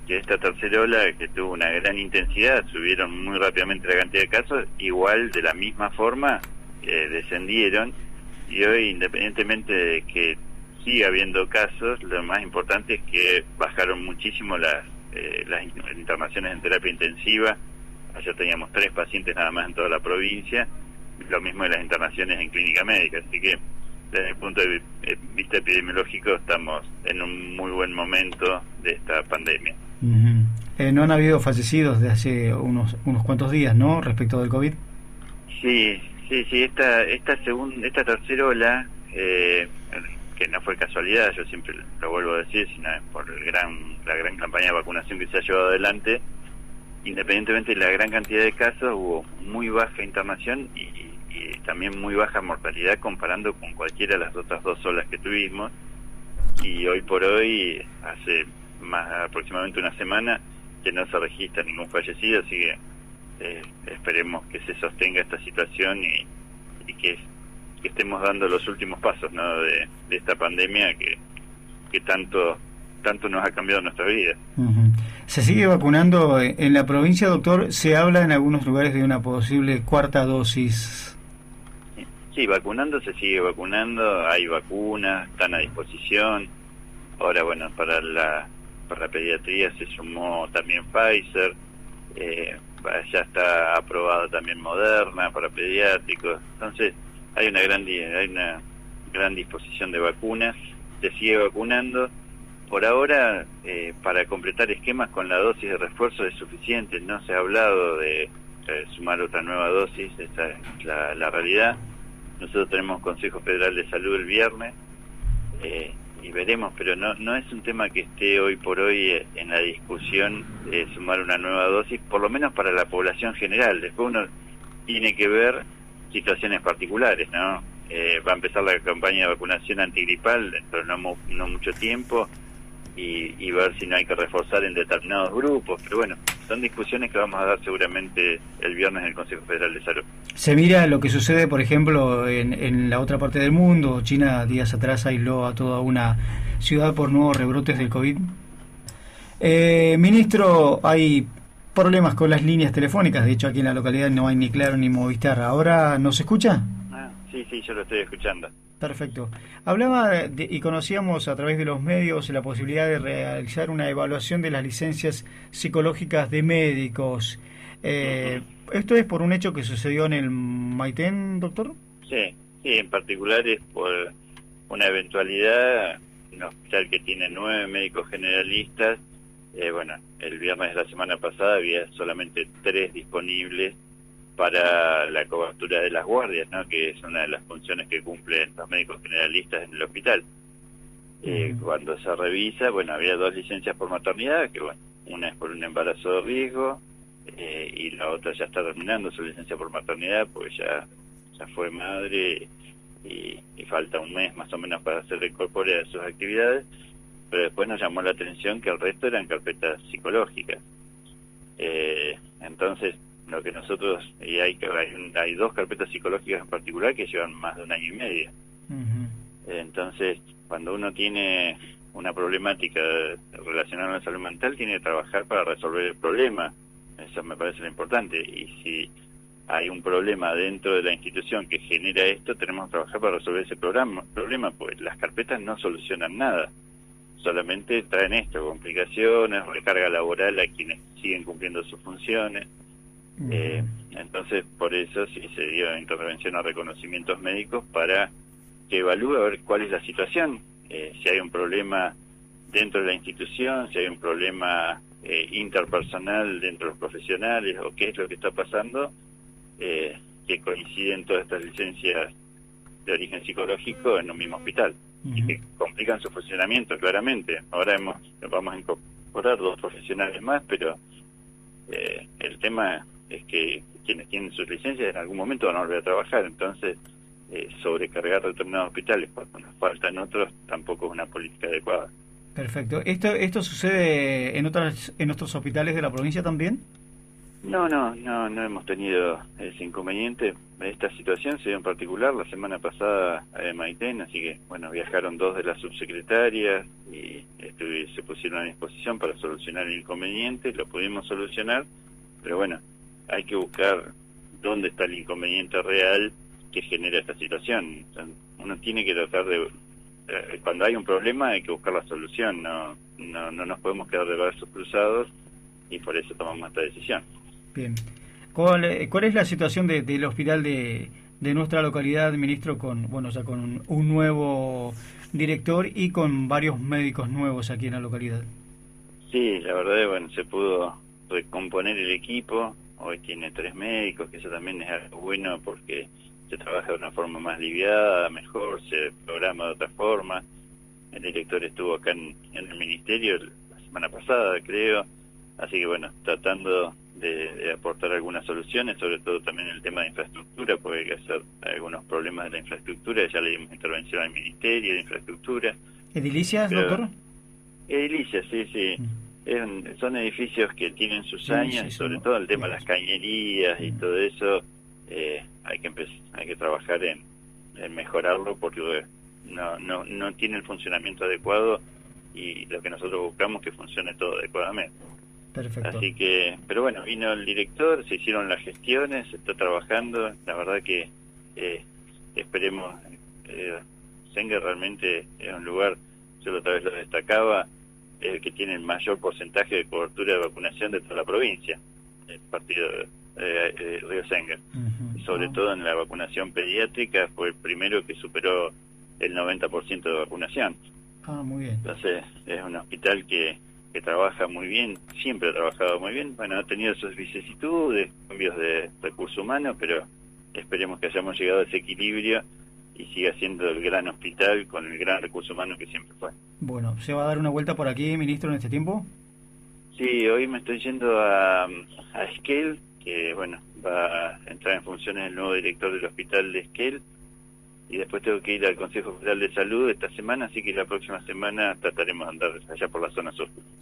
que esta tercera ola, que tuvo una gran intensidad, subieron muy rápidamente la cantidad de casos, igual de la misma forma descendieron, y hoy, independientemente de que siga habiendo casos, lo más importante es que bajaron muchísimo las internaciones en terapia intensiva. Ayer teníamos 3 pacientes nada más en toda la provincia, lo mismo de las internaciones en clínica médica, así que desde el punto de vista epidemiológico estamos en un muy buen momento de esta pandemia. No han habido fallecidos de hace unos cuantos días, ¿no?, respecto del COVID. Sí, esta tercera ola, que no fue casualidad, yo siempre lo vuelvo a decir, sino por la gran campaña de vacunación que se ha llevado adelante. Independientemente de la gran cantidad de casos, hubo muy baja internación y también muy baja mortalidad comparando con cualquiera de las otras 2 olas que tuvimos. Y hoy por hoy, hace aproximadamente una semana, que no se registra ningún fallecido, así que esperemos que se sostenga esta situación y que estemos dando los últimos pasos, ¿no?, de esta pandemia que tanto nos ha cambiado nuestra vida. ¿Se sigue vacunando en la provincia, doctor? Se habla en algunos lugares de una posible 4ª dosis. Sí, se sigue vacunando, hay vacunas, están a disposición. Ahora, bueno, para la pediatría se sumó también Pfizer, ya está aprobado también Moderna para pediátricos. Entonces hay una gran disposición de vacunas, se sigue vacunando. Por ahora, para completar esquemas con la dosis de refuerzo es suficiente, no se ha hablado de sumar otra nueva dosis, esa es la realidad. Nosotros tenemos Consejo Federal de Salud el viernes, y veremos, pero no es un tema que esté hoy por hoy en la discusión de sumar una nueva dosis, por lo menos para la población general. Después uno tiene que ver situaciones particulares, ¿no? Va a empezar la campaña de vacunación antigripal dentro de no mucho tiempo, y ver si no hay que reforzar en determinados grupos, pero bueno, son discusiones que vamos a dar seguramente el viernes en el Consejo Federal de Salud. Se mira lo que sucede, por ejemplo, en la otra parte del mundo. China días atrás aisló a toda una ciudad por nuevos rebrotes del COVID. Ministro, hay problemas con las líneas telefónicas, de hecho aquí en la localidad no hay ni Claro ni Movistar. ¿Ahora nos escucha? Sí, yo lo estoy escuchando. Perfecto. Hablaba y conocíamos a través de los medios la posibilidad de realizar una evaluación de las licencias psicológicas de médicos. ¿Esto es por un hecho que sucedió en el Maitén, doctor? Sí, en particular es por una eventualidad, un hospital que tiene 9 médicos generalistas. El viernes de la semana pasada había solamente 3 disponibles para la cobertura de las guardias, ¿no?, que es una de las funciones que cumplen los médicos generalistas en el hospital. Cuando se revisa, había 2 licencias por maternidad, que una es por un embarazo de riesgo, y la otra ya está terminando su licencia por maternidad, porque ya fue madre y falta un mes más o menos para se reincorpore a sus actividades, pero después nos llamó la atención que el resto eran carpetas psicológicas. Entonces, lo que nosotros, hay 2 carpetas psicológicas en particular que llevan más de 1 año y medio. Entonces, cuando uno tiene una problemática relacionada con la salud mental, tiene que trabajar para resolver el problema. Eso me parece lo importante. Y si hay un problema dentro de la institución que genera esto, tenemos que trabajar para resolver ese problema, pues las carpetas no solucionan nada. Solamente traen esto, complicaciones, recarga laboral a quienes siguen cumpliendo sus funciones. Entonces, por eso sí se dio intervención a reconocimientos médicos para que evalúe a ver cuál es la situación, si hay un problema dentro de la institución, si hay un problema interpersonal dentro de los profesionales, o qué es lo que está pasando, que coinciden todas estas licencias de origen psicológico en un mismo hospital, y que complican su funcionamiento claramente. Ahora vamos a incorporar 2 profesionales más, pero el tema es que quienes tienen sus licencias en algún momento van a volver a trabajar. Entonces, sobrecargar determinados hospitales cuando nos faltan otros tampoco es una política adecuada. Perfecto. ¿Esto sucede en otros hospitales de la provincia también? No hemos tenido ese inconveniente. Esta situación se dio en particular la semana pasada a Maitén, así que, bueno, viajaron 2 de las subsecretarias y se pusieron a disposición para solucionar el inconveniente, lo pudimos solucionar, pero bueno, hay que buscar dónde está el inconveniente real que genera esta situación. O sea, uno tiene que tratar de... cuando hay un problema hay que buscar la solución, no nos podemos quedar de brazos cruzados y por eso tomamos esta decisión. Bien. ¿Cuál es la situación del hospital de nuestra localidad, ministro, con ya con un nuevo director y con varios médicos nuevos aquí en la localidad? Sí, la verdad es, bueno, se pudo recomponer el equipo. Hoy tiene 3 médicos, que eso también es algo bueno porque se trabaja de una forma más aliviada, mejor, se programa de otra forma. El director estuvo acá en el ministerio la semana pasada, creo, así que bueno, tratando de aportar algunas soluciones, sobre todo también el tema de infraestructura, porque hay que hacer algunos problemas de la infraestructura, ya le dimos intervención al Ministerio de Infraestructura. ¿Edilicias, doctor? Edilicias, sí. Son edificios que tienen sus años, y sobre todo el tema de las cañerías y todo eso, hay que trabajar en mejorarlo porque no tiene el funcionamiento adecuado y lo que nosotros buscamos es que funcione todo adecuadamente. Perfecto. Así que, pero bueno, vino el director, se hicieron las gestiones, se está trabajando, la verdad que esperemos, Sengue realmente es un lugar, yo la otra vez lo destacaba, que tiene el mayor porcentaje de cobertura de vacunación de toda la provincia, el partido de Río Sengue. Sobre todo en la vacunación pediátrica fue el primero que superó el 90% de vacunación. Muy bien. Entonces es un hospital que trabaja muy bien, siempre ha trabajado muy bien. Bueno, ha tenido sus vicisitudes, cambios de recursos humanos, pero esperemos que hayamos llegado a ese equilibrio y siga siendo el gran hospital con el gran recurso humano que siempre fue. Bueno, ¿se va a dar una vuelta por aquí, ministro, en este tiempo? Sí, hoy me estoy yendo a Esquel, que bueno, va a entrar en funciones el nuevo director del hospital de Esquel, y después tengo que ir al Consejo Federal de Salud esta semana, así que la próxima semana trataremos de andar allá por la zona sur.